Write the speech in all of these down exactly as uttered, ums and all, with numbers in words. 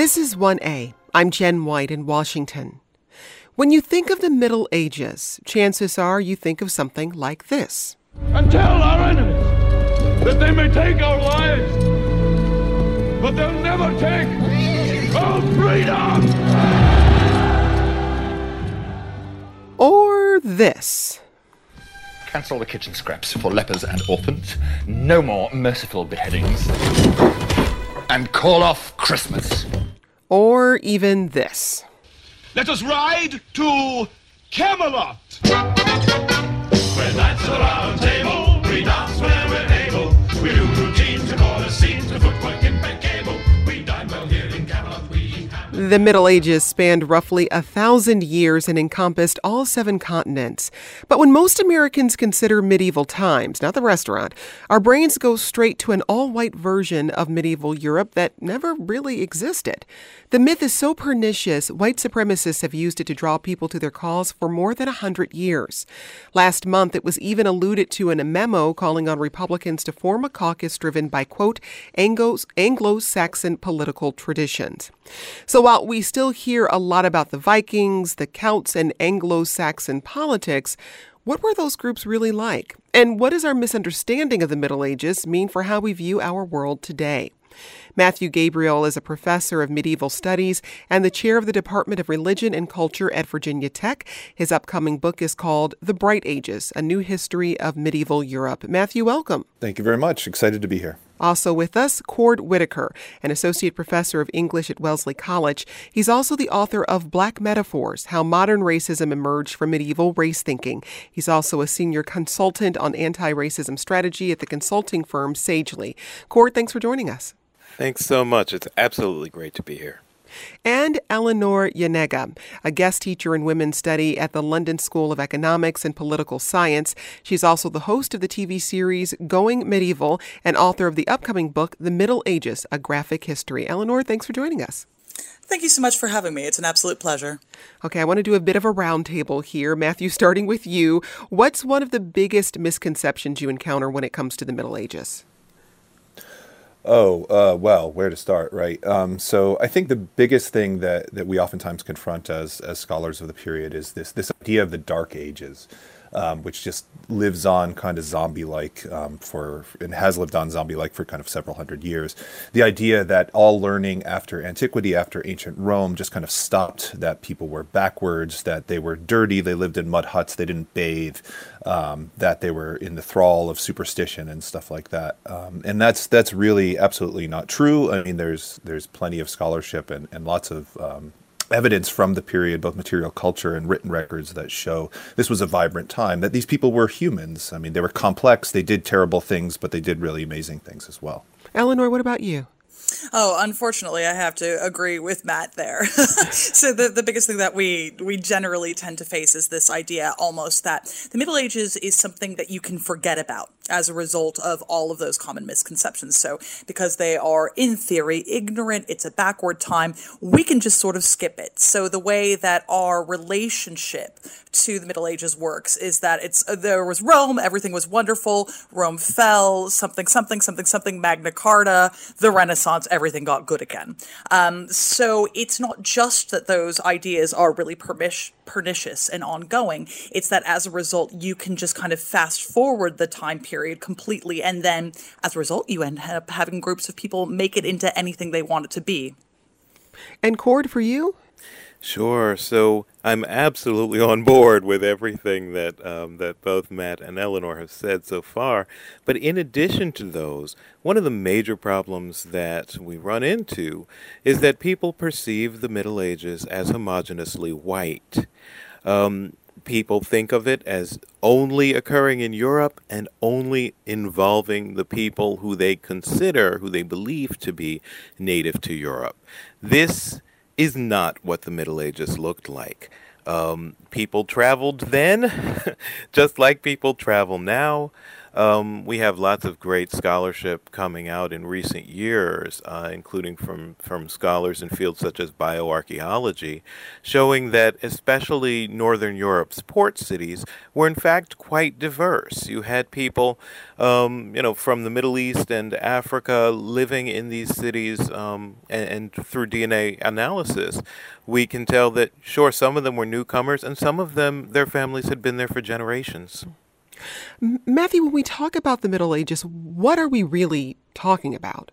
This is one A. I'm Jen White in Washington. When you think of the Middle Ages, chances are you think of something like this. And tell our enemies that they may take our lives, but they'll never take our freedom! Or this. Cancel the kitchen scraps for lepers and orphans. No more merciful beheadings. And call off Christmas. Or even this. Let us ride to Camelot. We're knights of the round table, we dance where we're able. We do routines to chorus scenes to footwork impeccable. We dine well here in Camelot, we have... The Middle Ages spanned roughly a thousand years and encompassed all seven continents. But when most Americans consider medieval times, not the restaurant, our brains go straight to an all-white version of medieval Europe that never really existed. The myth is so pernicious, white supremacists have used it to draw people to their cause for more than a hundred years. Last month, it was even alluded to in a memo calling on Republicans to form a caucus driven by, quote, Anglo-Saxon political traditions. So while we still hear a lot about the Vikings, the Celts, and Anglo-Saxon politics, what were those groups really like? And what does our misunderstanding of the Middle Ages mean for how we view our world today? Matthew Gabriel is a professor of medieval studies and the chair of the Department of Religion and Culture at Virginia Tech. His upcoming book is called The Bright Ages, A New History of Medieval Europe. Matthew, welcome. Thank you very much. Excited to be here. Also with us, Cord Whitaker, an associate professor of English at Wellesley College. He's also the author of Black Metaphors, How Modern Racism Emerged from Medieval Race Thinking. He's also a senior consultant on anti-racism strategy at the consulting firm Sagely. Cord, thanks for joining us. Thanks so much. It's absolutely great to be here. And Eleanor Yanega, a guest teacher in women's study at the London School of Economics and Political Science. She's also the host of the T V series Going Medieval and author of the upcoming book, The Middle Ages, A Graphic History. Eleanor, thanks for joining us. Thank you so much for having me. It's an absolute pleasure. Okay, I want to do a bit of a roundtable here. Matthew, starting with you. What's one of the biggest misconceptions you encounter when it comes to the Middle Ages? Oh, uh, well, where to start, right? Um, so I think the biggest thing that, that we oftentimes confront as as scholars of the period is this this idea of the Dark Ages, um, which just lives on kind of zombie-like um, for, and has lived on zombie-like for kind of several hundred years. The idea that all learning after antiquity, after ancient Rome, just kind of stopped, that people were backwards, that they were dirty, they lived in mud huts, they didn't bathe, um, that they were in the thrall of superstition and stuff like that. Um, and that's that's really absolutely not true. I mean, there's there's plenty of scholarship and, and lots of um, evidence from the period, both material culture and written records, that show this was a vibrant time, that these people were humans. I mean, they were complex, they did terrible things, but they did really amazing things as well. Eleanor, what about you? Oh, unfortunately, I have to agree with Matt there. So the, the biggest thing that we, we generally tend to face is this idea almost that the Middle Ages is something that you can forget about as a result of all of those common misconceptions. So because they are, in theory, ignorant, it's a backward time, we can just sort of skip it. So the way that our relationship to the Middle Ages works is that it's uh, there was Rome, everything was wonderful, Rome fell, something, something, something, something, Magna Carta, the Renaissance, everything got good again. Um, so it's not just that those ideas are really permish- pernicious and ongoing, it's that as a result, you can just kind of fast forward the time period completely, and then as a result, you end up having groups of people make it into anything they want it to be. And Cord, for you? Sure. So I'm absolutely on board with everything that um, that both Matt and Eleanor have said so far. But in addition to those, one of the major problems that we run into is that people perceive the Middle Ages as homogeneously white. Um, people think of it as only occurring in Europe and only involving the people who they consider, who they believe to be native to Europe. This is not what the Middle Ages looked like. Um, people traveled then, just like people travel now. Um, we have lots of great scholarship coming out in recent years, uh, including from, from scholars in fields such as bioarchaeology, showing that especially Northern Europe's port cities were in fact quite diverse. You had people, um, you know, from the Middle East and Africa living in these cities, um, and, and through D N A analysis, we can tell that, sure, some of them were newcomers, and some of them, their families had been there for generations. Matthew, when we talk about the Middle Ages, what are we really talking about?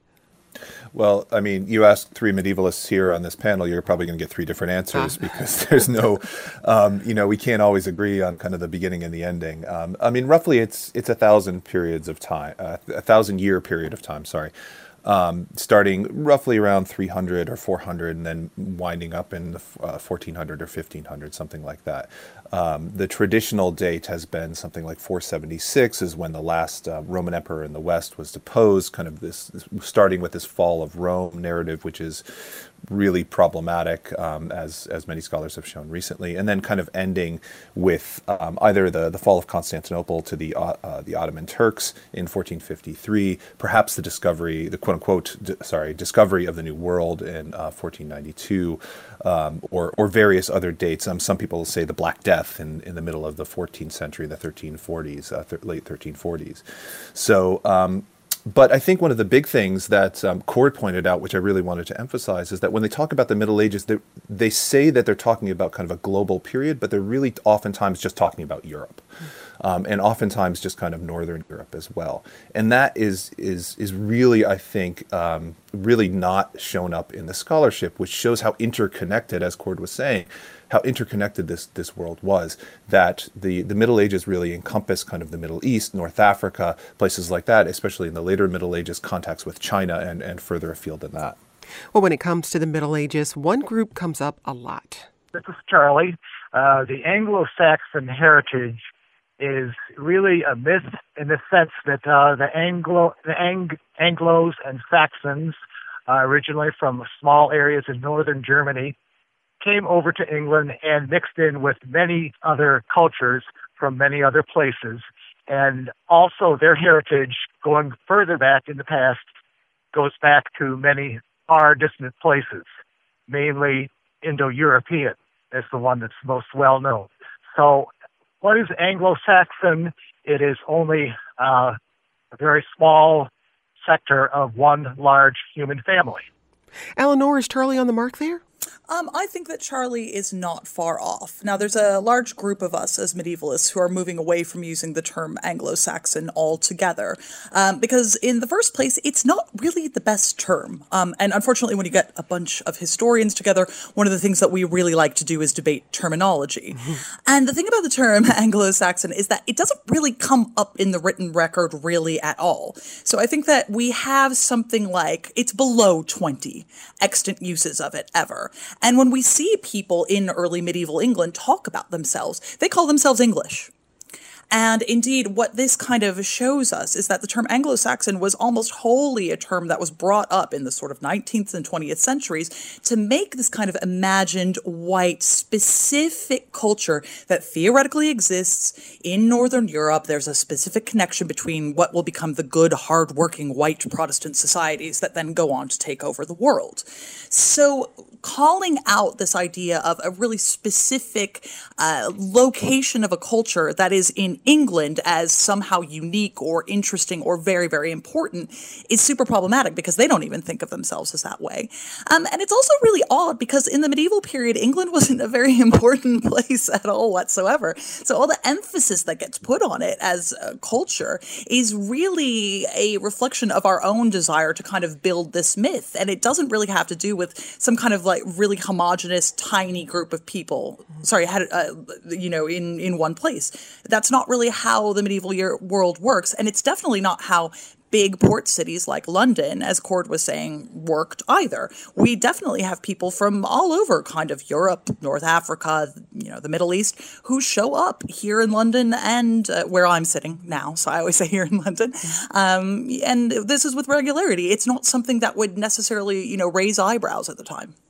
Well, I mean, you asked three medievalists here on this panel, you're probably going to get three different answers ah. because there's no, um, you know, we can't always agree on kind of the beginning and the ending. Um, I mean, roughly it's it's a thousand periods of time, uh, a thousand year period of time, sorry. Um, starting roughly around three hundred or four hundred and then winding up in the uh, fourteen hundred or fifteen hundred, something like that. Um, the traditional date has been something like four seventy-six is when the last uh, Roman emperor in the West was deposed, kind of this, this starting with this fall of Rome narrative, which is really problematic, um, as as many scholars have shown recently, and then kind of ending with um, either the, the fall of Constantinople to the uh, uh, the Ottoman Turks in fourteen fifty-three, perhaps the discovery, the quote unquote, d- sorry, discovery of the New World in uh, fourteen ninety-two, um, or or various other dates. Um, some people say the Black Death in, in the middle of the fourteenth century, the thirteen forties, uh, th- late thirteen forties. So. Um, But I think one of the big things that um, Cord pointed out, which I really wanted to emphasize, is that when they talk about the Middle Ages, they, they say that they're talking about kind of a global period, but they're really oftentimes just talking about Europe, um, and oftentimes just kind of Northern Europe as well. And that is is is really, I think, um, really not shown up in the scholarship, which shows how interconnected, as Cord was saying, how interconnected this this world was, that the, the Middle Ages really encompass kind of the Middle East, North Africa, places like that, especially in the later Middle Ages, contacts with China and, and further afield than that. Well, when it comes to the Middle Ages, one group comes up a lot. This is Charlie. Uh, the Anglo-Saxon heritage is really a myth in the sense that uh, the Anglo the Ang- Anglos and Saxons, uh, originally from small areas in northern Germany, came over to England and mixed in with many other cultures from many other places. And also their heritage, going further back in the past, goes back to many far distant places, mainly Indo-European is the one that's most well known. So what is Anglo-Saxon? It is only uh, a very small sector of one large human family. Eleanor, is Charlie on the mark there? Um, I think that Charlie is not far off. Now, there's a large group of us as medievalists who are moving away from using the term Anglo-Saxon altogether, um, because in the first place, it's not really the best term. Um, and unfortunately, when you get a bunch of historians together, one of the things that we really like to do is debate terminology. Mm-hmm. And the thing about the term Anglo-Saxon is that it doesn't really come up in the written record really at all. So I think that we have something like, it's below twenty extant uses of it ever. And when we see people in early medieval England talk about themselves, they call themselves English. And indeed, what this kind of shows us is that the term Anglo-Saxon was almost wholly a term that was brought up in the sort of nineteenth and twentieth centuries to make this kind of imagined white specific culture that theoretically exists in Northern Europe. There's a specific connection between what will become the good, hardworking white Protestant societies that then go on to take over the world. So calling out this idea of a really specific uh, location of a culture that is in England as somehow unique or interesting or very, very important is super problematic because they don't even think of themselves as that way. Um, and it's also really odd because in the medieval period, England wasn't a very important place at all whatsoever. So all the emphasis that gets put on it as a culture is really a reflection of our own desire to kind of build this myth. And it doesn't really have to do with some kind of like really homogenous, tiny group of people, sorry, had, uh, you know, in, in one place. That's not really how the medieval year world works. And it's definitely not how big port cities like London, as Cord was saying, worked either. We definitely have people from all over kind of Europe, North Africa, you know, the Middle East, who show up here in London and uh, where I'm sitting now. So I always say here in London. Um, and this is with regularity. It's not something that would necessarily, you know, raise eyebrows at the time.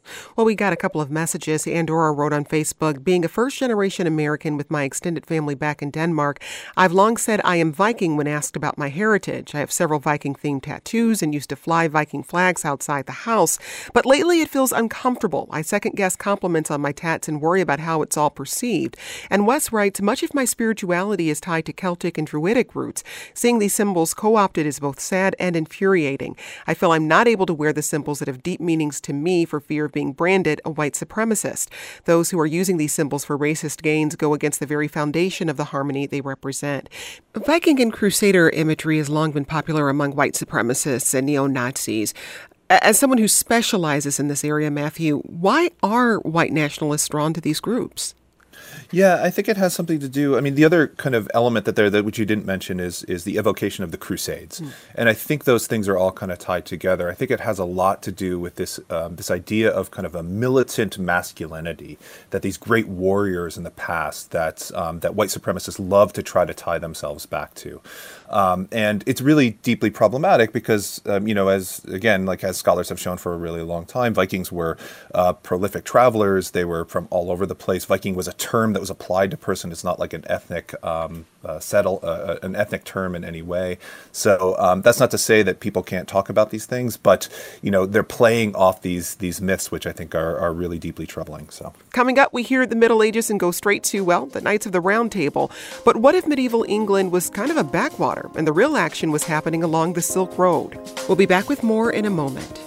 Well, we got a couple of messages. Andorra wrote on Facebook, being a first-generation American with my extended family back in Denmark, I've long said I am Viking when asked about my heritage. I have several Viking-themed tattoos and used to fly Viking flags outside the house. But lately it feels uncomfortable. I second-guess compliments on my tats and worry about how it's all perceived. And Wes writes, much of my spirituality is tied to Celtic and Druidic roots. Seeing these symbols co-opted is both sad and infuriating. I feel I'm not able to wear the symbols that have deep meanings to me for fear of being branded a white supremacist. Those who are using these symbols for racist gains go against the very foundation of the harmony they represent. Viking and Crusader imagery has long been popular among white supremacists and neo-Nazis. As someone who specializes in this area, Matthew, why are white nationalists drawn to these groups? Yeah, I think it has something to do. I mean, the other kind of element that there that which you didn't mention is is the evocation of the Crusades, mm. and I think those things are all kind of tied together. I think it has a lot to do with this um, this idea of kind of a militant masculinity that these great warriors in the past that um, that white supremacists love to try to tie themselves back to, um, and it's really deeply problematic because um, you know, as again, like as scholars have shown for a really long time, Vikings were uh, prolific travelers. They were from all over the place. Viking was a term that was applied to person. It's not like an ethnic um, uh, settle uh, an ethnic term in any way. So um, that's not to say that people can't talk about these things, but you know, they're playing off these these myths, which I think are, are really deeply troubling. So coming up, we hear the Middle Ages and go straight to, well, the Knights of the Round Table. But what if medieval England was kind of a backwater and the real action was happening along the Silk Road? We'll be back with more in a moment.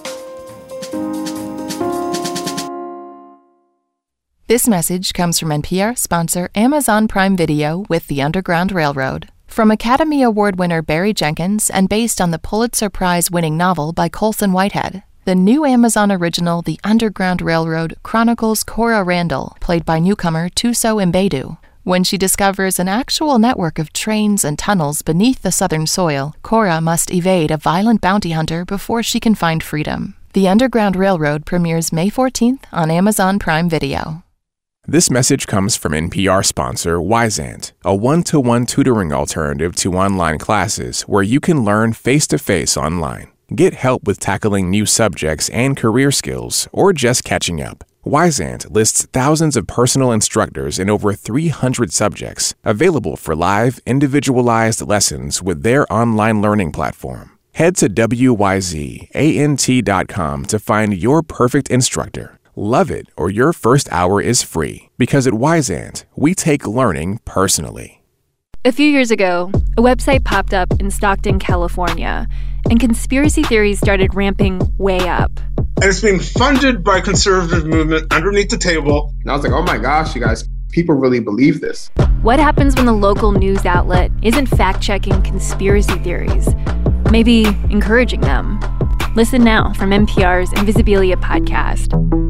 This message comes from N P R sponsor Amazon Prime Video with The Underground Railroad. From Academy Award winner Barry Jenkins and based on the Pulitzer Prize-winning novel by Colson Whitehead, the new Amazon original The Underground Railroad chronicles Cora Randall, played by newcomer Tuso Mbedu. When she discovers an actual network of trains and tunnels beneath the southern soil, Cora must evade a violent bounty hunter before she can find freedom. The Underground Railroad premieres May fourteenth on Amazon Prime Video. This message comes from N P R sponsor Wyzant, a one-to-one tutoring alternative to online classes where you can learn face-to-face online. Get help with tackling new subjects and career skills, or just catching up. Wyzant lists thousands of personal instructors in over three hundred subjects, available for live, individualized lessons with their online learning platform. Head to W Y Z A N T dot com to find your perfect instructor. Love it, or your first hour is free. Because at Wyzant, we take learning personally. A few years ago, a website popped up in Stockton, California, and conspiracy theories started ramping way up. And it's being funded by conservative movement underneath the table. And I was like, oh my gosh, you guys, people really believe this. What happens when the local news outlet isn't fact-checking conspiracy theories? Maybe encouraging them. Listen now from N P R's Invisibilia podcast.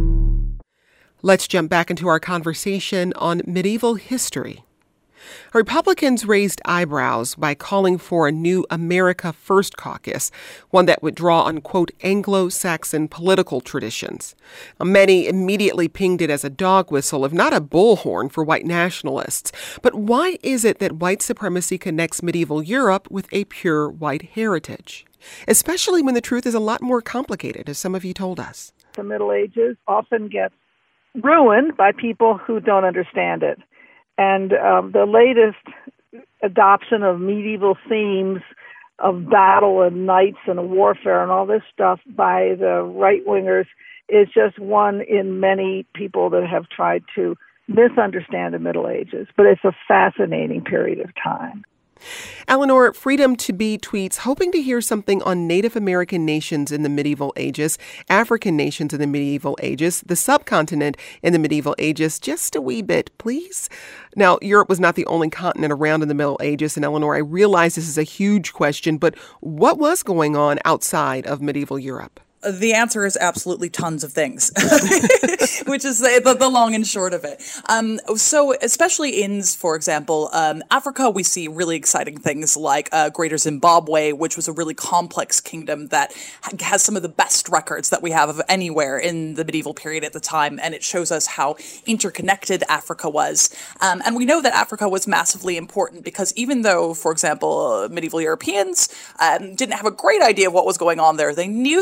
Let's jump back into our conversation on medieval history. Republicans raised eyebrows by calling for a new America First caucus, one that would draw on, quote, Anglo-Saxon political traditions. Many immediately pinged it as a dog whistle, if not a bullhorn, for white nationalists. But why is it that white supremacy connects medieval Europe with a pure white heritage? Especially when the truth is a lot more complicated, as some of you told us. The Middle Ages often gets ruined by people who don't understand it. And um, the latest adoption of medieval themes of battle and knights and warfare and all this stuff by the right-wingers is just one in many people that have tried to misunderstand the Middle Ages. But it's a fascinating period of time. Eleanor, Freedom to Be tweets, hoping to hear something on Native American nations in the medieval ages, African nations in the medieval ages, the subcontinent in the medieval ages, just a wee bit, please. Now, Europe was not the only continent around in the Middle Ages, and Eleanor, I realize this is a huge question, but what was going on outside of medieval Europe? The answer is absolutely tons of things, which is the, the, the long and short of it. Um, so especially in, for example, um, Africa, we see really exciting things like uh, Greater Zimbabwe, which was a really complex kingdom that has some of the best records that we have of anywhere in the medieval period at the time. And it shows us how interconnected Africa was. Um, and we know that Africa was massively important because even though, for example, uh, medieval Europeans um, didn't have a great idea of what was going on there, they knew that it was like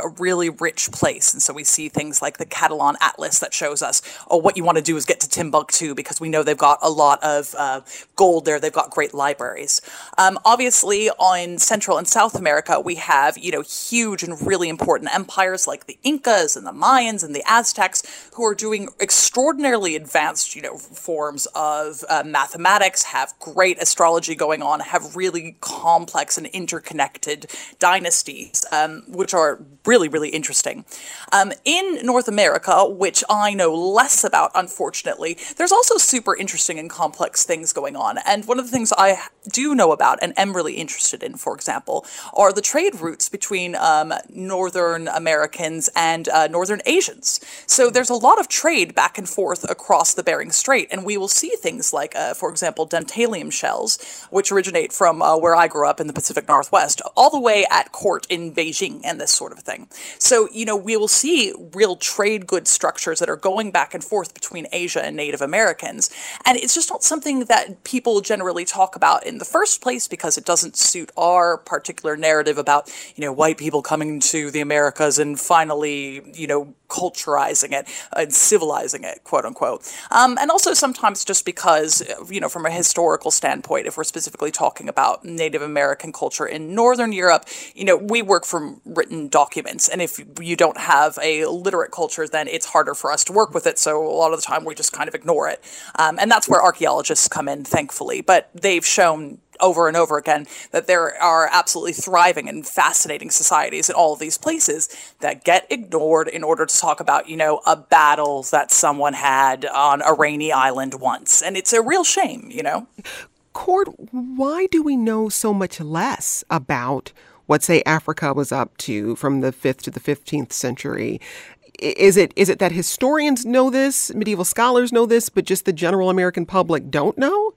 a really rich place. And so we see things like the Catalan Atlas that shows us, oh, what you want to do is get to Timbuktu because we know they've got a lot of uh, gold there. They've got great libraries. Um, obviously, on Central and South America, we have, you know, huge and really important empires like the Incas and the Mayans and the Aztecs who are doing extraordinarily advanced, you know, forms of uh, mathematics, have great astrology going on, have really complex and interconnected dynasties, um, which are really, really interesting. Um, in North America, which I know less about, unfortunately, there's also super interesting and complex things going on. And one of the things I do know about and am really interested in, for example, are the trade routes between um, Northern Americans and uh, Northern Asians. So there's a lot of trade back and forth across the Bering Strait, and we will see things like, uh, for example, dentalium shells, which originate from uh, where I grew up in the Pacific Northwest, all the way at court in Beijing and this sort of thing. So, you know, we will see real trade goods structures that are going back and forth between Asia and Native Americans. And it's just not something that people generally talk about in the first place because it doesn't suit our particular narrative about, you know, white people coming to the Americas and finally, you know, culturizing it and civilizing it, quote unquote. Um, and also sometimes just because, you know, from a historical standpoint, if we're specifically talking about Native American culture in Northern Europe, you know, we work from written documents. And if you don't have a literate culture, then it's harder for us to work with it. So a lot of the time we just kind of ignore it. Um, and that's where archaeologists come in, thankfully. But they've shown over and over again that there are absolutely thriving and fascinating societies in all of these places that get ignored in order to talk about, you know, a battle that someone had on a rainy island once. And it's a real shame, you know? Cord, why do we know so much less about what, say, Africa was up to from the fifth to the fifteenth century? Is it is it that historians know this, medieval scholars know this, but just the general American public don't know?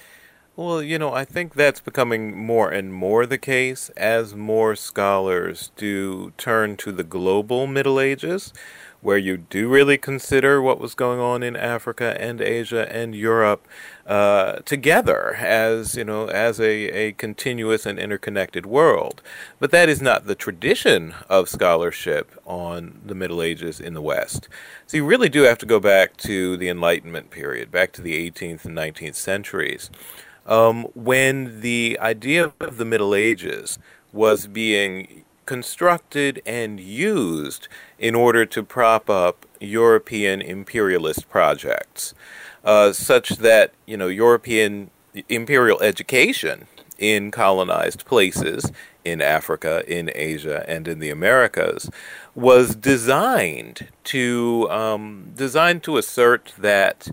Well, you know, I think that's becoming more and more the case as more scholars do turn to the global Middle Ages, where you do really consider what was going on in Africa and Asia and Europe uh, together as, you know, as a, a continuous and interconnected world. But that is not the tradition of scholarship on the Middle Ages in the West. So you really do have to go back to the Enlightenment period, back to the eighteenth and nineteenth centuries. Um, when the idea of the Middle Ages was being constructed and used in order to prop up European imperialist projects, uh, such that, you know, European imperial education in colonized places in Africa, in Asia, and in the Americas was designed to um, designed to assert that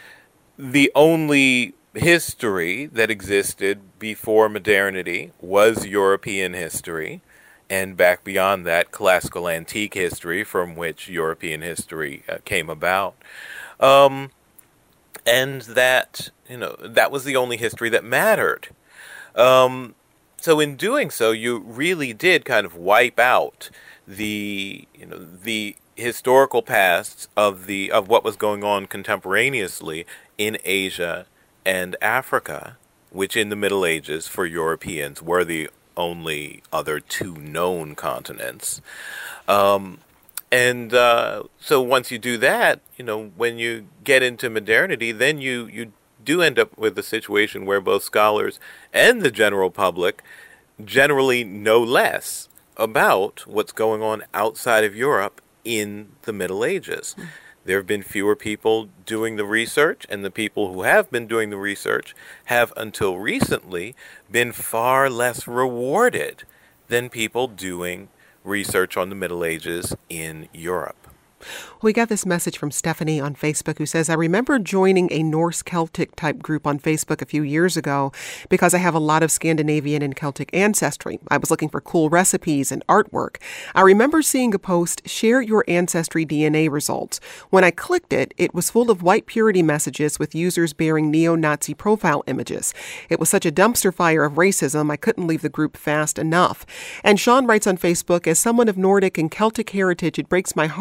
the only history that existed before modernity was European history, and back beyond that, classical antique history from which European history uh, came about. Um, and that, you know, that was the only history that mattered. Um, so in doing so, you really did kind of wipe out the, you know, the historical pasts of the of what was going on contemporaneously in Asia and Africa, which in the Middle Ages for Europeans were the only other two known continents. Um, and uh, so once you do that, you know, when you get into modernity, then you, you do end up with a situation where both scholars and the general public generally know less about what's going on outside of Europe in the Middle Ages. Mm. There have been fewer people doing the research, and the people who have been doing the research have, until recently, been far less rewarded than people doing research on the Middle Ages in Europe. We got this message from Stephanie on Facebook who says, I remember joining a Norse Celtic type group on Facebook a few years ago because I have a lot of Scandinavian and Celtic ancestry. I was looking for cool recipes and artwork. I remember seeing a post, share your ancestry D N A results. When I clicked it, it was full of white purity messages with users bearing neo-Nazi profile images. It was such a dumpster fire of racism, I couldn't leave the group fast enough. And Sean writes on Facebook, as someone of Nordic and Celtic heritage, it breaks my heart that those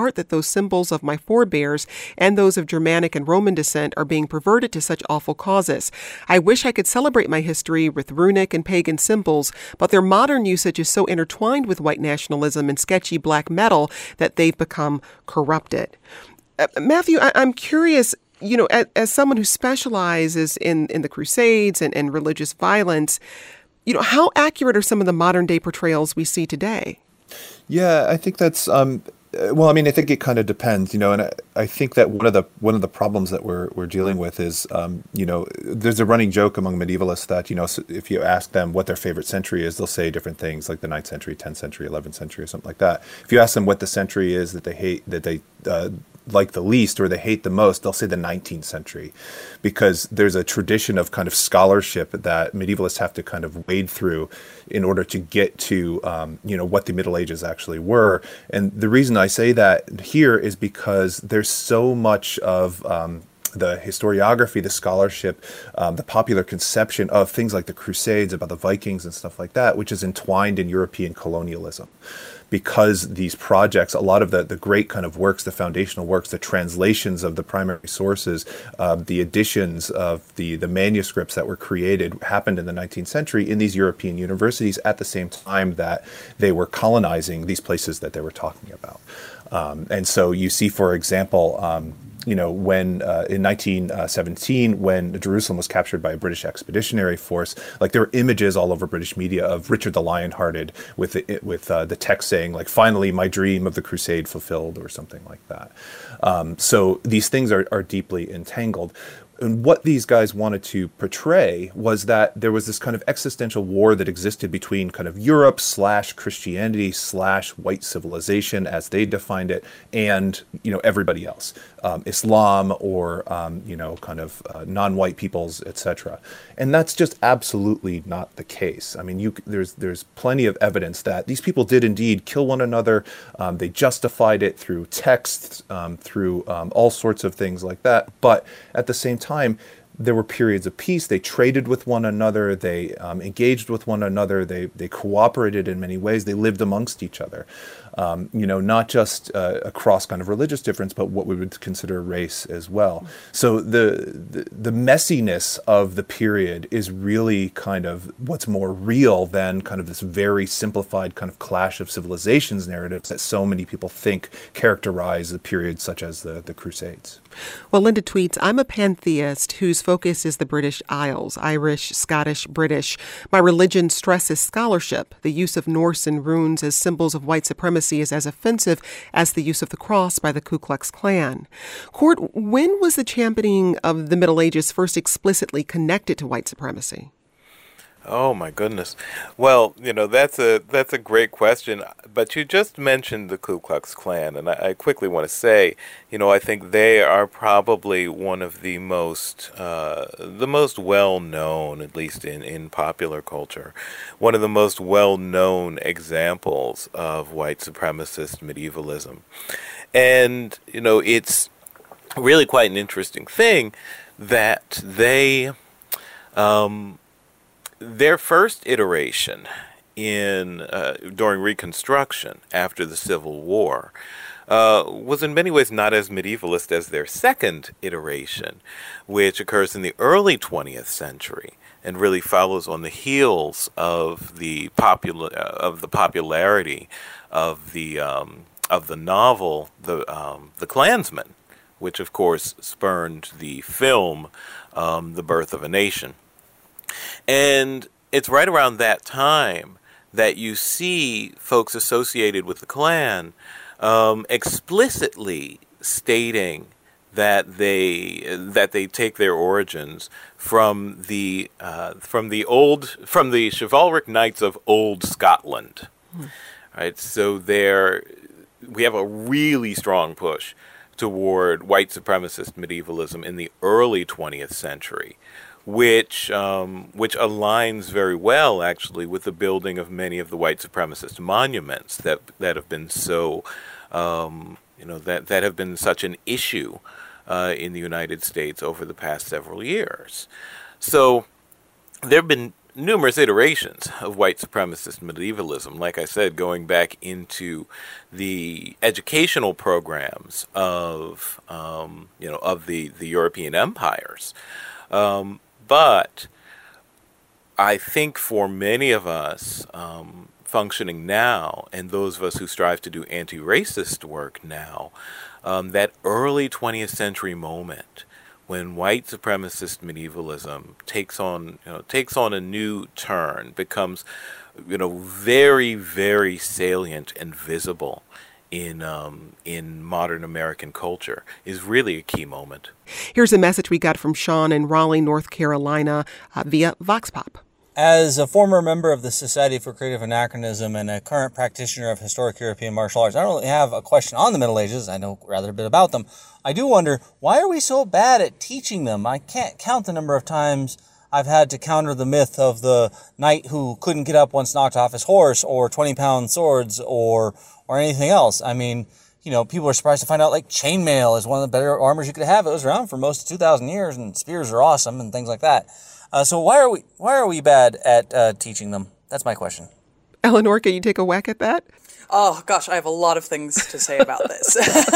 symbols of my forebears and those of Germanic and Roman descent are being perverted to such awful causes. I wish I could celebrate my history with runic and pagan symbols, but their modern usage is so intertwined with white nationalism and sketchy black metal that they've become corrupted. Uh, Matthew, I- I'm curious, you know, as, as someone who specializes in, in the Crusades and, and religious violence, you know, how accurate are some of the modern day portrayals we see today? Yeah, I think that's um, well. I mean, I think it kind of depends, you know. And I, I think that one of the one of the problems that we're we're dealing with is, um, you know, there's a running joke among medievalists that, you know, if you ask them what their favorite century is, they'll say different things like the ninth century, tenth century, eleventh century, or something like that. If you ask them what the century is that they hate, that they uh, like the least or they hate the most, they'll say the nineteenth century, because there's a tradition of kind of scholarship that medievalists have to kind of wade through in order to get to, um, you know, what the Middle Ages actually were. And the reason I say that here is because there's so much of um, the historiography, the scholarship, um, the popular conception of things like the Crusades, about the Vikings and stuff like that, which is entwined in European colonialism. Because these projects, a lot of the, the great kind of works, the foundational works, the translations of the primary sources, uh, the editions of the, the manuscripts that were created happened in the nineteenth century in these European universities at the same time that they were colonizing these places that they were talking about. Um, and so you see, for example, um, you know, when uh, in nineteen seventeen, when Jerusalem was captured by a British expeditionary force, like there were images all over British media of Richard the Lionhearted with the, with uh, the text saying, like, finally my dream of the crusade fulfilled, or something like that. Um, so these things are, are deeply entangled. And what these guys wanted to portray was that there was this kind of existential war that existed between kind of Europe slash Christianity slash white civilization, as they defined it, and, you know, everybody else, um, Islam or, um, you know, kind of uh, non-white peoples, et cetera. And that's just absolutely not the case. I mean, you, there's there's plenty of evidence that these people did indeed kill one another. Um, they justified it through texts, um, through um, all sorts of things like that. But at the same time, time, there were periods of peace. They traded with one another. They um, engaged with one another. They they cooperated in many ways. They lived amongst each other. Um, you know, not just uh, across kind of religious difference, but what we would consider race as well. So the, the the messiness of the period is really kind of what's more real than kind of this very simplified kind of clash of civilizations narrative that so many people think characterize the period, such as the, the Crusades. Well, Linda tweets, I'm a pantheist whose focus is the British Isles, Irish, Scottish, British. My religion stresses scholarship. The use of Norse and runes as symbols of white supremacy is as offensive as the use of the cross by the Ku Klux Klan. Court, when was the championing of the Middle Ages first explicitly connected to white supremacy? Oh my goodness. Well, you know, that's a that's a great question. But you just mentioned the Ku Klux Klan, and I, I quickly want to say, you know, I think they are probably one of the most uh, the most well known, at least in, in popular culture, one of the most well known examples of white supremacist medievalism. And, you know, it's really quite an interesting thing that they um their first iteration in uh, during Reconstruction after the Civil War uh, was in many ways not as medievalist as their second iteration, which occurs in the early twentieth century and really follows on the heels of the popular uh, of the popularity of the um, of the novel the um, the Klansman, which of course spurned the film um, The Birth of a Nation. And it's right around that time that you see folks associated with the Klan um, explicitly stating that they that they take their origins from the uh, from the old from the chivalric knights of old Scotland. Hmm. Right, so there we have a really strong push toward white supremacist medievalism in the early twentieth century. Which um, which aligns very well, actually, with the building of many of the white supremacist monuments that that have been so, um, you know, that that have been such an issue uh, in the United States over the past several years. So there have been numerous iterations of white supremacist medievalism, like I said, going back into the educational programs of, um, you know, of the, the European empires. Um, but I think for many of us um, functioning now, and those of us who strive to do anti-racist work now, um, that early twentieth century moment when white supremacist medievalism takes on, you know, takes on a new turn, becomes, you know, very, very salient and visible in um, in modern American culture, is really a key moment. Here's a message we got from Sean in Raleigh, North Carolina, uh, via Vox Pop. As a former member of the Society for Creative Anachronism and a current practitioner of historic European martial arts, I don't really have a question on the Middle Ages. I know rather a bit about them. I do wonder, why are we so bad at teaching them? I can't count the number of times I've had to counter the myth of the knight who couldn't get up once knocked off his horse, or twenty-pound swords, or or anything else. I mean, you know, people are surprised to find out, like, chainmail is one of the better armors you could have. It was around for most of two thousand years, and spears are awesome and things like that. Uh, so why are we why are we bad at uh, teaching them? That's my question. Eleanor, can you take a whack at that? Oh, gosh, I have a lot of things to say about this.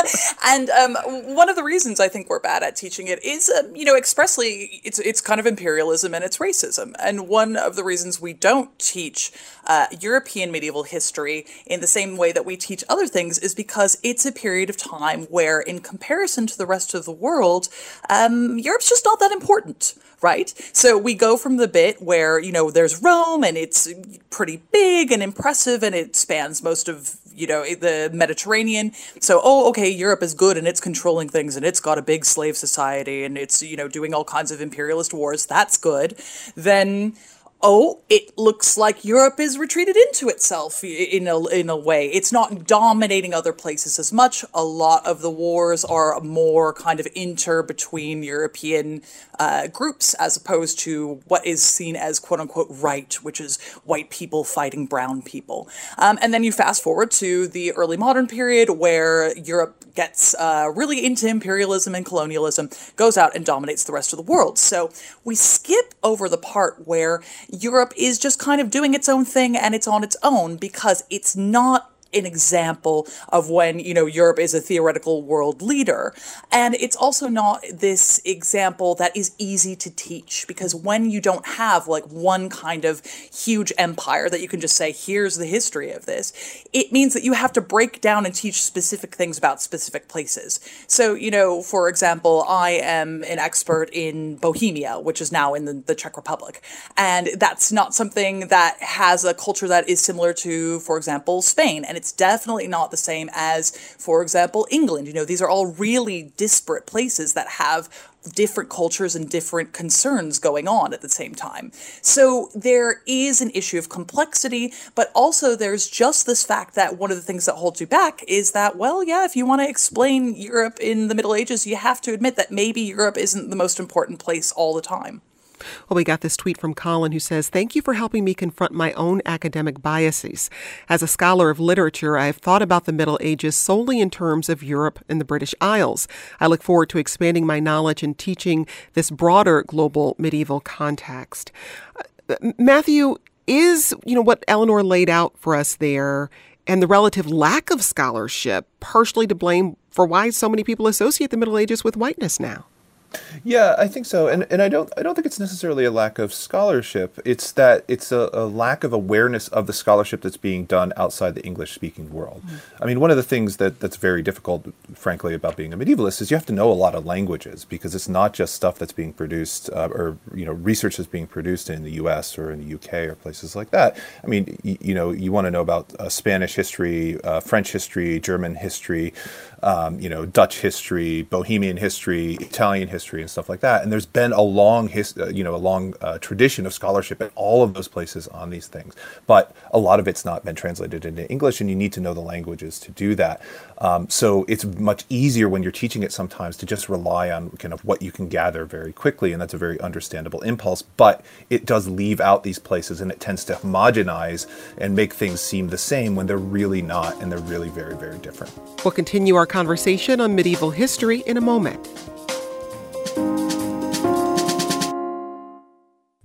And um, one of the reasons I think we're bad at teaching it is, um, you know, expressly, it's it's kind of imperialism and it's racism. And one of the reasons we don't teach uh, European medieval history in the same way that we teach other things is because it's a period of time where, in comparison to the rest of the world, um, Europe's just not that important. Right? So we go from the bit where, you know, there's Rome and it's pretty big and impressive and it spans most of, you know, the Mediterranean. So, oh, okay, Europe is good and it's controlling things and it's got a big slave society and it's, you know, doing all kinds of imperialist wars. That's good. Then, oh, it looks like Europe is retreated into itself in a, in a way. It's not dominating other places as much. A lot of the wars are more kind of inter between European uh, groups as opposed to what is seen as quote unquote right, which is white people fighting brown people. Um, and then you fast forward to the early modern period where Europe gets uh, really into imperialism and colonialism, goes out and dominates the rest of the world. So we skip over the part where Europe is just kind of doing its own thing and it's on its own because it's not an example of when, you know, Europe is a theoretical world leader. And it's also not this example that is easy to teach because when you don't have like one kind of huge empire that you can just say, here's the history of this, it means that you have to break down and teach specific things about specific places. So, you know, for example, I am an expert in Bohemia, which is now in the, the Czech Republic. And that's not something that has a culture that is similar to, for example, Spain. And it's It's definitely not the same as, for example, England. You know, these are all really disparate places that have different cultures and different concerns going on at the same time. So there is an issue of complexity, but also there's just this fact that one of the things that holds you back is that, well, yeah, if you want to explain Europe in the Middle Ages, you have to admit that maybe Europe isn't the most important place all the time. Well, we got this tweet from Colin who says, thank you for helping me confront my own academic biases. As a scholar of literature, I have thought about the Middle Ages solely in terms of Europe and the British Isles. I look forward to expanding my knowledge and teaching this broader global medieval context. Uh, Matthew, is, you know, what Eleanor laid out for us there and the relative lack of scholarship partially to blame for why so many people associate the Middle Ages with whiteness now? Yeah, I think so, and and I don't I don't think it's necessarily a lack of scholarship. It's that it's a, a lack of awareness of the scholarship that's being done outside the English-speaking world. Mm. I mean, one of the things that that's very difficult, frankly, about being a medievalist is you have to know a lot of languages because it's not just stuff that's being produced uh, or you know research that's being produced in the U S or in the U K or places like that. I mean, y- you know, you want to know about uh, Spanish history, uh, French history, German history, um, you know, Dutch history, Bohemian history, Italian history. And stuff like that, and there's been a long, his, uh, you know, a long uh, tradition of scholarship in all of those places on these things. But a lot of it's not been translated into English, and you need to know the languages to do that. Um, so it's much easier when you're teaching it sometimes to just rely on kind of what you can gather very quickly, and that's a very understandable impulse. But it does leave out these places, and it tends to homogenize and make things seem the same when they're really not, and they're really very, very different. We'll continue our conversation on medieval history in a moment.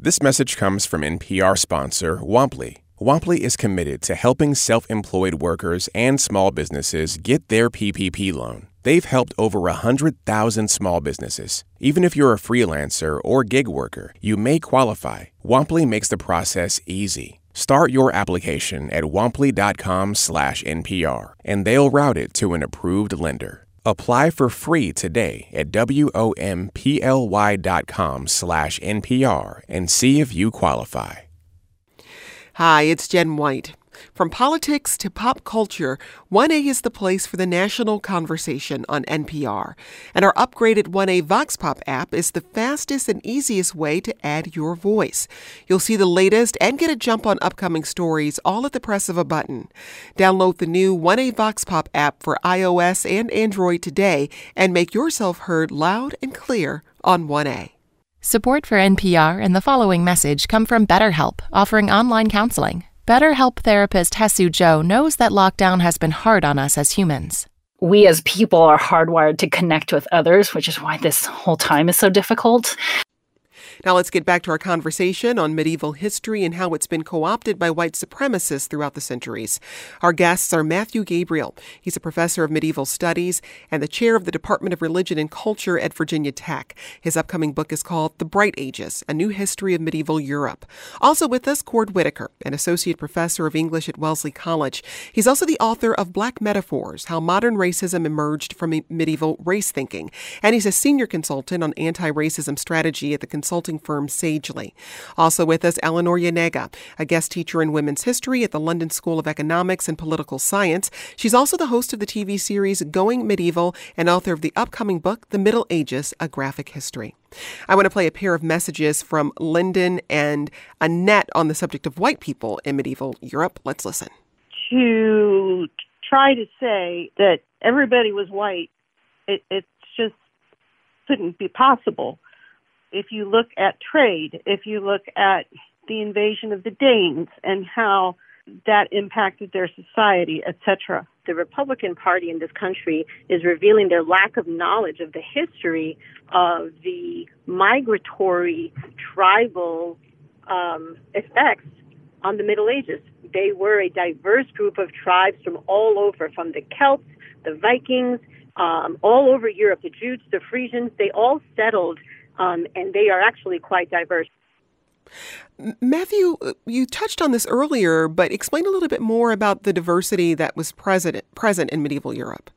This message comes from N P R sponsor Womply. Womply is committed to helping self-employed workers and small businesses get their P P P loan. They've helped over one hundred thousand small businesses. Even if you're a freelancer or gig worker, you may qualify. Womply makes the process easy. Start your application at womply.com slash NPR, and they'll route it to an approved lender. Apply for free today at womply.com slash NPR and see if you qualify. Hi, it's Jen White. From politics to pop culture, one A is the place for the national conversation on N P R. And our upgraded one A Vox Pop app is the fastest and easiest way to add your voice. You'll see the latest and get a jump on upcoming stories all at the press of a button. Download the new one A Vox Pop app for iOS and Android today and make yourself heard loud and clear on one A. Support for N P R and the following message come from BetterHelp, offering online counseling. BetterHelp therapist Hesu Joe knows that lockdown has been hard on us as humans. We as people are hardwired to connect with others, which is why this whole time is so difficult. Now let's get back to our conversation on medieval history and how it's been co-opted by white supremacists throughout the centuries. Our guests are Matthew Gabriel. He's a professor of medieval studies and the chair of the Department of Religion and Culture at Virginia Tech. His upcoming book is called The Bright Ages, A New History of Medieval Europe. Also with us, Cord Whitaker, an associate professor of English at Wellesley College. He's also the author of Black Metaphors, How Modern Racism Emerged from Medieval Race Thinking. And he's a senior consultant on anti-racism strategy at the consulting firm Sagely. Also with us, Eleanor Yanega, a guest teacher in women's history at the London School of Economics and Political Science. She's also the host of the T V series Going Medieval and author of the upcoming book, The Middle Ages, A Graphic History. I want to play a pair of messages from Lyndon and Annette on the subject of white people in medieval Europe. Let's listen. To try to say that everybody was white, it, it just couldn't be possible. If you look at trade, if you look at the invasion of the Danes and how that impacted their society, et cetera. The Republican Party in this country is revealing their lack of knowledge of the history of the migratory tribal um, effects on the Middle Ages. They were a diverse group of tribes from all over, from the Celts, the Vikings, um, all over Europe, the Jutes, the Frisians. They all settled. Um, and they are actually quite diverse. Matthew, you touched on this earlier, but explain a little bit more about the diversity that was present present in medieval Europe.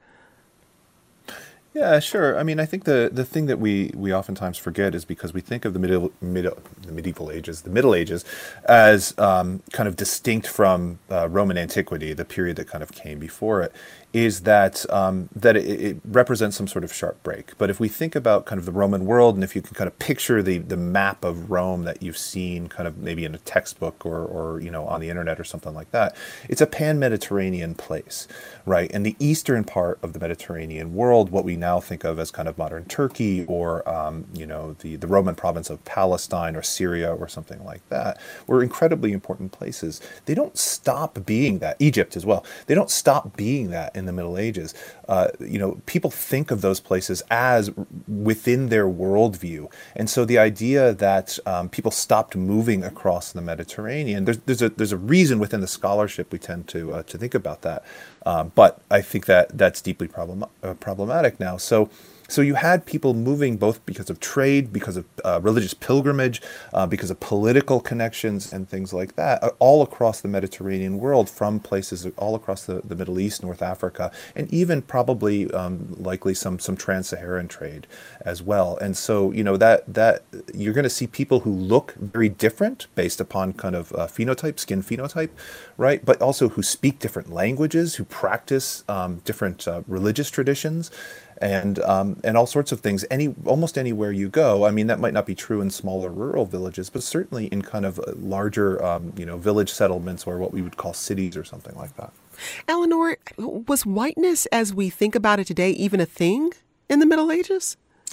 Yeah, sure. I mean, I think the, the thing that we, we oftentimes forget is because we think of the medieval, middle, the medieval ages, the Middle Ages, as um, kind of distinct from uh, Roman antiquity, the period that kind of came before it, is that um, that it, it represents some sort of sharp break. But if we think about kind of the Roman world, and if you can kind of picture the, the map of Rome that you've seen kind of maybe in a textbook or, or you know on the internet or something like that, it's a pan-Mediterranean place, right? And the eastern part of the Mediterranean world, what we now think of as kind of modern Turkey or um, you know the, the Roman province of Palestine or Syria or something like that, were incredibly important places. They don't stop being that. Egypt as well. They don't stop being that in the Middle Ages. Uh, you know, people think of those places as within their worldview. And so the idea that um, people stopped moving across the Mediterranean, there's, there's, a, there's a reason within the scholarship we tend to uh, to think about that. Um, but I think that that's deeply problem, uh, problematic now. So So you had people moving both because of trade, because of uh, religious pilgrimage, uh, because of political connections and things like that, uh, all across the Mediterranean world, from places all across the, the Middle East, North Africa, and even probably um, likely some some trans-Saharan trade as well. And so, you know, that that you're going to see people who look very different based upon kind of uh, phenotype, skin phenotype, right? But also who speak different languages, who practice um, different uh, religious traditions. And um, and all sorts of things. Any almost anywhere you go. I mean, that might not be true in smaller rural villages, but certainly in kind of larger, um, you know, village settlements or what we would call cities or something like that. Eleanor, was whiteness as we think about it today even a thing in the Middle Ages?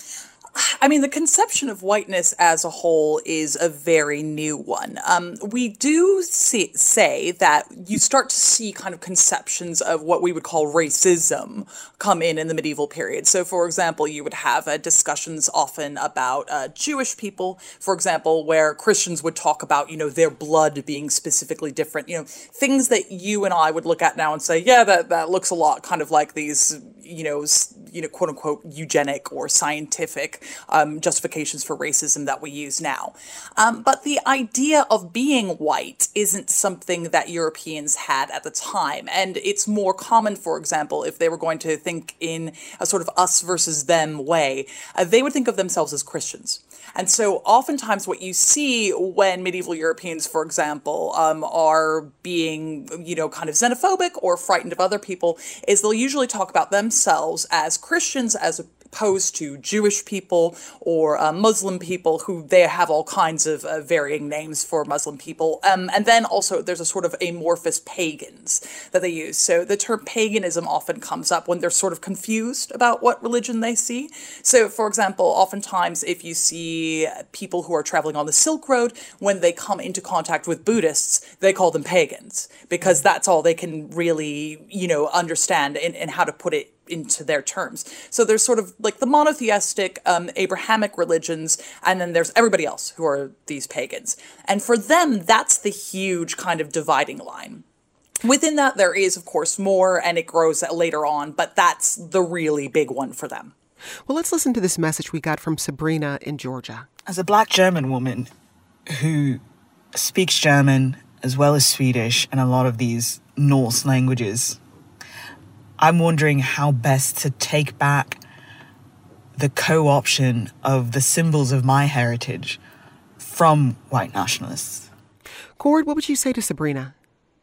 I mean, the conception of whiteness as a whole is a very new one. Um, we do see, say that you start to see kind of conceptions of what we would call racism come in in the medieval period. So, for example, you would have uh, discussions often about uh, Jewish people, for example, where Christians would talk about, you know, their blood being specifically different, you know, things that you and I would look at now and say, yeah, that, that looks a lot kind of like these, you know, you know, quote unquote, eugenic or scientific um, justifications for racism that we use now. Um, but the idea of being white isn't something that Europeans had at the time. And it's more common, for example, if they were going to think in a sort of us versus them way, uh, they would think of themselves as Christians. And so oftentimes what you see when medieval Europeans, for example, um, are being, you know, kind of xenophobic or frightened of other people is they'll usually talk about themselves as Christians as opposed to Jewish people or uh, Muslim people, who they have all kinds of uh, varying names for Muslim people. Um, and then also there's a sort of amorphous pagans that they use. So the term paganism often comes up when they're sort of confused about what religion they see. So, for example, oftentimes if you see people who are traveling on the Silk Road, when they come into contact with Buddhists, they call them pagans, because that's all they can really, you know, understand and, and how to put it into their terms. So there's sort of like the monotheistic um, Abrahamic religions, and then there's everybody else who are these pagans. And for them, that's the huge kind of dividing line. Within that, there is, of course, more, and it grows later on, but that's the really big one for them. Well, let's listen to this message we got from Sabrina in Georgia. As a black German woman who speaks German as well as Swedish and a lot of these Norse languages, I'm wondering how best to take back the co-option of the symbols of my heritage from white nationalists. Cord, what would you say to Sabrina?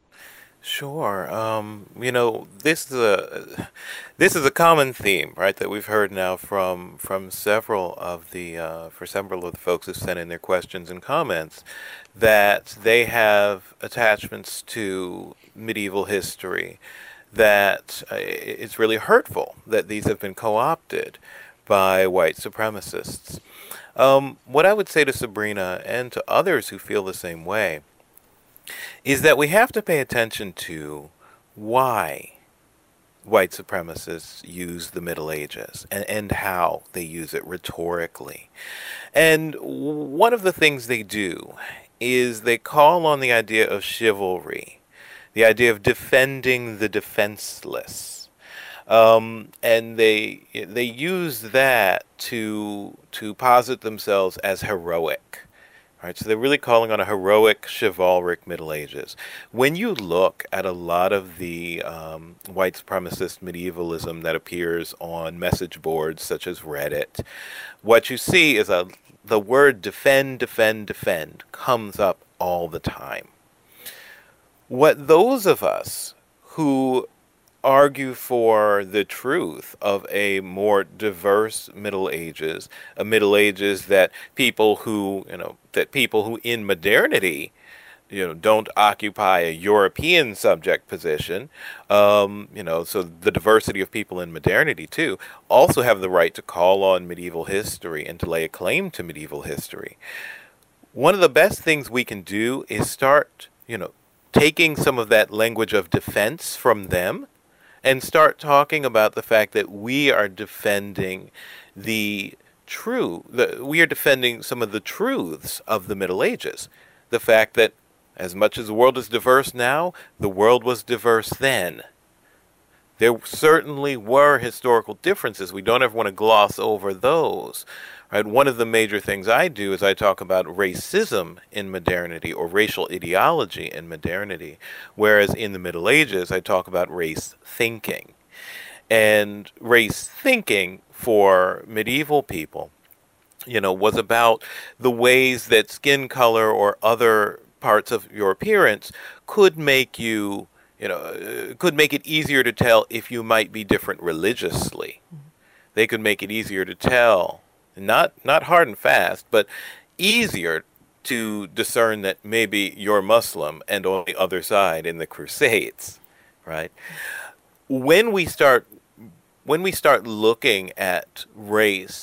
Sure. Um, you know, this is a this is a common theme, right, that we've heard now from from several of the uh, for several of the folks who sent in their questions and comments, that they have attachments to medieval history, that uh, it's really hurtful that these have been co-opted by white supremacists. Um, what I would say to Sabrina and to others who feel the same way is that we have to pay attention to why white supremacists use the Middle Ages and, and how they use it rhetorically. And one of the things they do is they call on the idea of chivalry, the idea of defending the defenseless, um, and they they use that to to posit themselves as heroic, right? So they're really calling on a heroic, chivalric Middle Ages. When you look at a lot of the um, white supremacist medievalism that appears on message boards such as Reddit, what you see is a the word defend, defend, defend comes up all the time. What those of us who argue for the truth of a more diverse Middle Ages, a Middle Ages that people who, you know, that people who in modernity, you know, don't occupy a European subject position, um, you know, so the diversity of people in modernity too, also have the right to call on medieval history and to lay a claim to medieval history. One of the best things we can do is start, you know, taking some of that language of defense from them and start talking about the fact that we are defending the true, the, we are defending some of the truths of the Middle Ages. The fact that as much as the world is diverse now, the world was diverse then. There certainly were historical differences. We don't ever want to gloss over those. Right? One of the major things I do is I talk about racism in modernity or racial ideology in modernity, whereas in the Middle Ages I talk about race thinking. And race thinking for medieval people, you know, was about the ways that skin color or other parts of your appearance could make you, you know, could make it easier to tell if you might be different religiously. They could make it easier to tell. Not not hard and fast, but easier to discern that maybe you're Muslim and on the other side in the Crusades, right? When we start when we start looking at race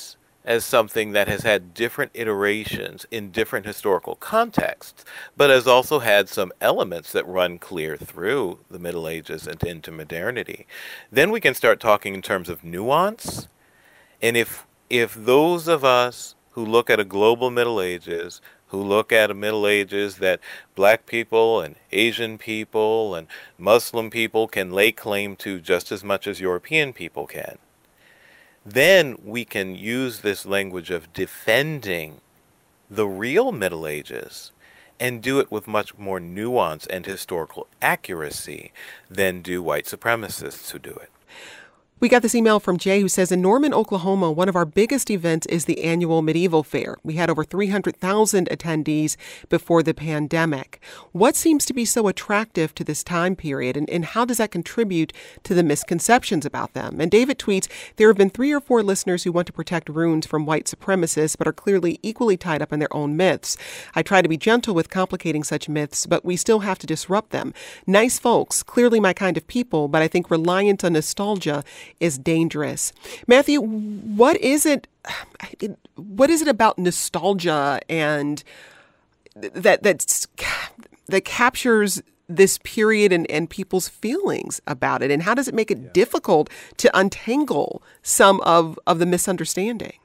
as something that has had different iterations in different historical contexts, but has also had some elements that run clear through the Middle Ages and into modernity. Then we can start talking in terms of nuance. And if if those of us who look at a global Middle Ages, who look at a Middle Ages that black people and Asian people and Muslim people can lay claim to just as much as European people can, then we can use this language of defending the real Middle Ages and do it with much more nuance and historical accuracy than do white supremacists who do it. We got this email from Jay who says, in Norman, Oklahoma, one of our biggest events is the annual Medieval Fair. We had over three hundred thousand attendees before the pandemic. What seems to be so attractive to this time period, and, and how does that contribute to the misconceptions about them? And David tweets, there have been three or four listeners who want to protect runes from white supremacists, but are clearly equally tied up in their own myths. I try to be gentle with complicating such myths, but we still have to disrupt them. Nice folks, clearly my kind of people, but I think reliance on nostalgia is dangerous. Matthew, what is it, what is it about nostalgia and that that's, that captures this period and, and people's feelings about it? And how does it make it yeah. difficult to untangle some of, of the misunderstanding?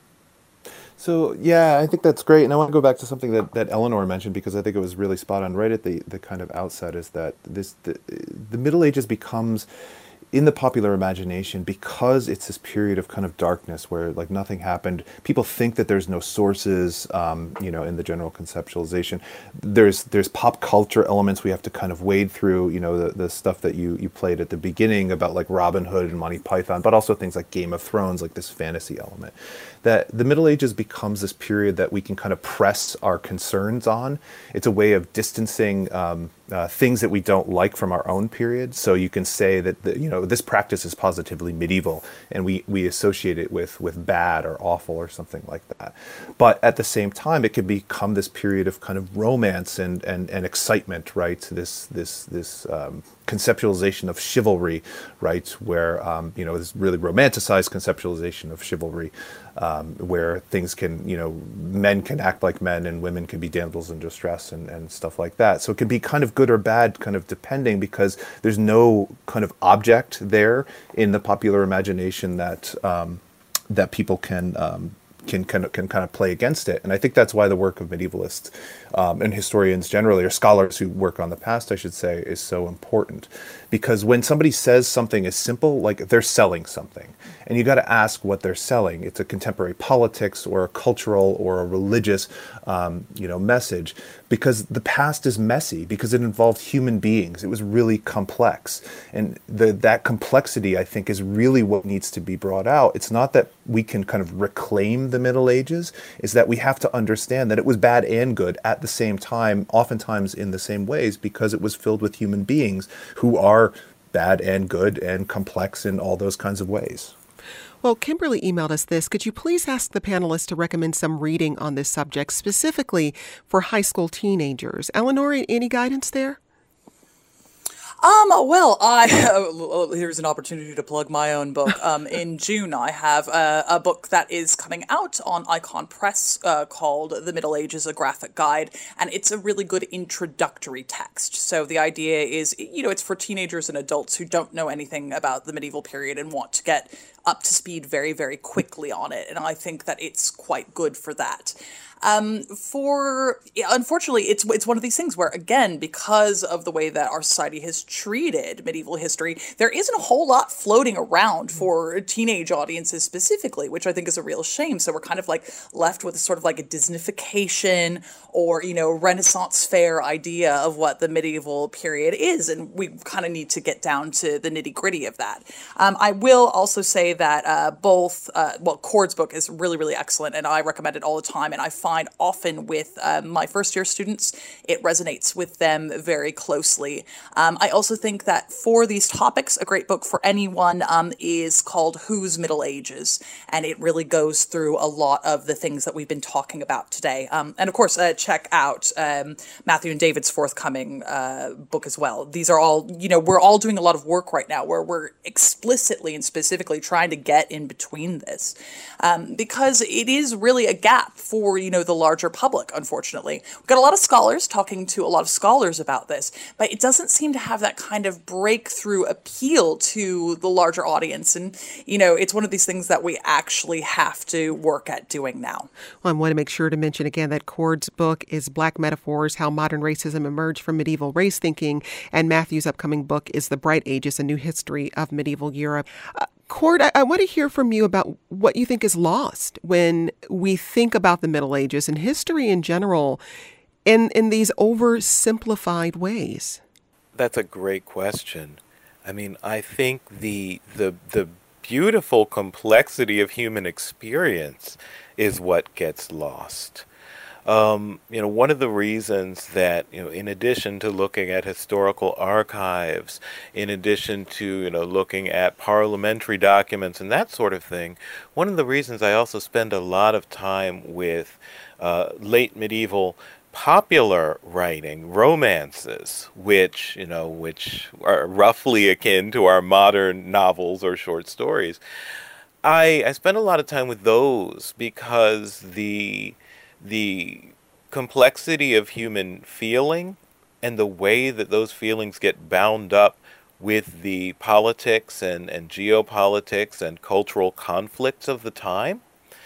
So, yeah, I think that's great. And I want to go back to something that, that Eleanor mentioned, because I think it was really spot on right at the, the kind of outset, is that this the, the Middle Ages becomes, in the popular imagination, because it's this period of kind of darkness where like nothing happened. People think that there's no sources, um, you know, in the general conceptualization. There's there's pop culture elements we have to kind of wade through, you know, the, the stuff that you, you played at the beginning about like Robin Hood and Monty Python, but also things like Game of Thrones, like this fantasy element. That the Middle Ages becomes this period that we can kind of press our concerns on. It's a way of distancing um, uh, things that we don't like from our own period. So you can say that, the, you know, this practice is positively medieval, and we, we associate it with, with bad or awful or something like that. But at the same time, it can become this period of kind of romance and, and, and excitement, right? This, this, this um, conceptualization of chivalry, right? Where, um, you know, this really romanticized conceptualization of chivalry, um, where things can, you know, men can act like men and women can be damsels in distress and, and stuff like that. So it can be kind of good or bad, kind of depending, because there's no kind of object there in the popular imagination that um, that people can um, can kind of can kind of play against it. And I think that's why the work of medievalists um, and historians generally, or scholars who work on the past, I should say, is so important. Because when somebody says something is simple, like they're selling something, and you got to ask what they're selling. It's a contemporary politics or a cultural or a religious, um, you know, message. Because the past is messy, because it involved human beings. It was really complex, and the, that complexity, I think, is really what needs to be brought out. It's not that we can kind of reclaim the Middle Ages; is that we have to understand that it was bad and good at the same time, oftentimes in the same ways, because it was filled with human beings who are bad and good and complex in all those kinds of ways. Well, Kimberly emailed us this. Could you please ask the panelists to recommend some reading on this subject, specifically for high school teenagers? Eleanor, any guidance there? Um, well, I, uh, here's an opportunity to plug my own book. Um, in June, I have uh, a book that is coming out on Icon Press uh, called The Middle Ages, A Graphic Guide, and it's a really good introductory text. So the idea is, you know, it's for teenagers and adults who don't know anything about the medieval period and want to get up to speed very, very quickly on it, and I think that it's quite good for that. Um, for, unfortunately, it's it's one of these things where, again, because of the way that our society has treated medieval history, there isn't a whole lot floating around for teenage audiences specifically, which I think is a real shame. So we're kind of like left with a sort of like a Disneyfication or, you know, Renaissance fair idea of what the medieval period is, and we kind of need to get down to the nitty gritty of that. Um, I will also say that uh, both, uh, well, Cord's book is really, really excellent, and I recommend it all the time, and I find find often with um, my first year students, it resonates with them very closely. Um, I also think that for these topics, a great book for anyone um, is called Whose Middle Ages? And it really goes through a lot of the things that we've been talking about today. Um, and of course, uh, check out um, Matthew and David's forthcoming uh, book as well. These are all, you know, we're all doing a lot of work right now where we're explicitly and specifically trying trying to get in between this, um, because it is really a gap for, you know, the larger public, unfortunately. We've got a lot of scholars talking to a lot of scholars about this, but it doesn't seem to have that kind of breakthrough appeal to the larger audience. And, you know, it's one of these things that we actually have to work at doing now. Well, I want to make sure to mention again that Cord's book is Black Metaphors, How Modern Racism Emerged from Medieval Race Thinking, and Matthew's upcoming book is The Bright Ages, A New History of Medieval Europe. Uh, Cord, I, I want to hear from you about what you think is lost when we think about the Middle Ages and history in general in, in these oversimplified ways. That's a great question. I mean, I think the the the beautiful complexity of human experience is what gets lost. Um, you know, one of the reasons that, you know, in addition to looking at historical archives, in addition to, you know, looking at parliamentary documents and that sort of thing, one of the reasons I also spend a lot of time with uh, late medieval popular writing, romances, which, you know, which are roughly akin to our modern novels or short stories. I, I spend a lot of time with those because the the complexity of human feeling and the way that those feelings get bound up with the politics and, and geopolitics and cultural conflicts of the time,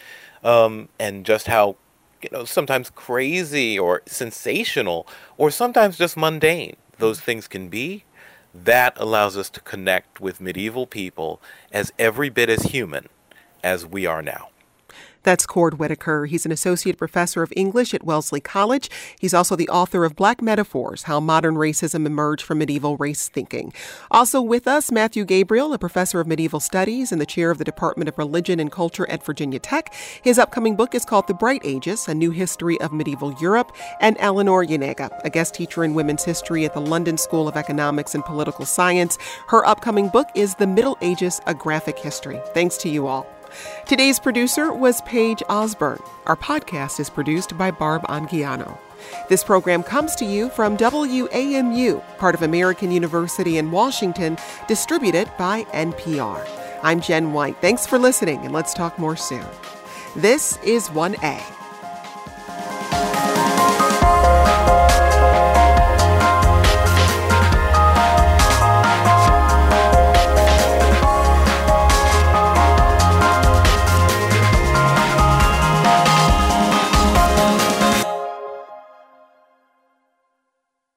um, and just how, you know, sometimes crazy or sensational or sometimes just mundane those things can be, that allows us to connect with medieval people as every bit as human as we are now. That's Cord Whitaker. He's an associate professor of English at Wellesley College. He's also the author of Black Metaphors, How Modern Racism Emerged from Medieval Race Thinking. Also with us, Matthew Gabriel, a professor of medieval studies and the chair of the Department of Religion and Culture at Virginia Tech. His upcoming book is called The Bright Ages, A New History of Medieval Europe. And Eleanor Yanega, a guest teacher in women's history at the London School of Economics and Political Science. Her upcoming book is The Middle Ages, A Graphic History. Thanks to you all. Today's producer was Paige Osborne. Our podcast is produced by Barb Anguiano. This program comes to you from W A M U, part of American University in Washington, distributed by N P R. I'm Jen White. Thanks for listening, and let's talk more soon. This is one A.